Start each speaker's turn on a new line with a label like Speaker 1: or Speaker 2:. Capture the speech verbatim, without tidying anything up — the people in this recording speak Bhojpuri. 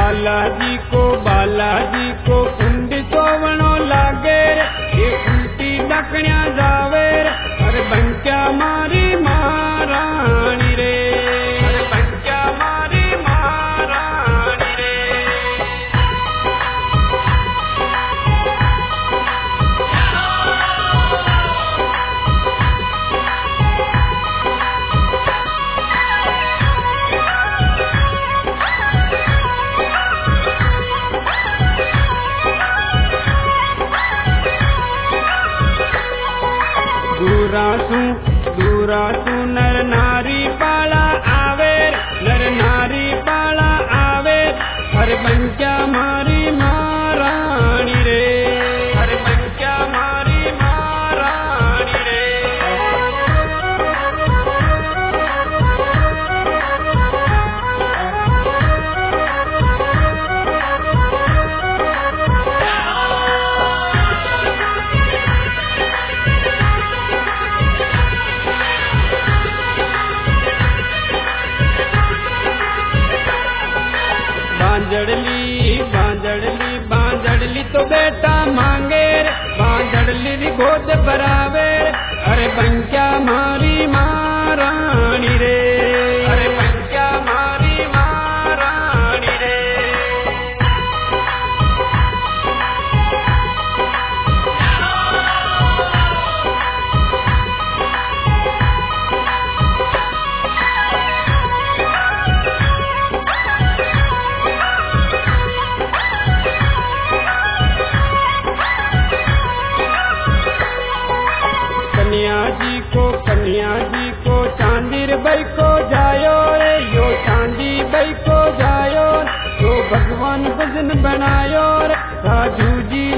Speaker 1: बालाजी को बालाजी को कुंड सोवणो लागे रे, ये उल्टी डकण्या जावे रे, अरे बंक्या मारी महारानी रे, अरे बंक्या मारी महारानी रे। दूरासु दूरासु नर नारी पाला आवे, नर नारी पाला आवे, हर बंक्या मारी महारानी रे, हर बंक्या मारी महारानी रे। बांजड़ली बांजड़ली बांजड़ली तो बेटा मांगे रे, बांजड़ली भी गोद भरावे रे, अरे बंक्या मारी महारानी रे, अरे बंक्या मारी महारानी रे। कन्या जी को कन्या जी को चांदीर बई को जायो रे, यो चांदी बई को जायो, यो भगवान भजन बनायो रे, साधु जी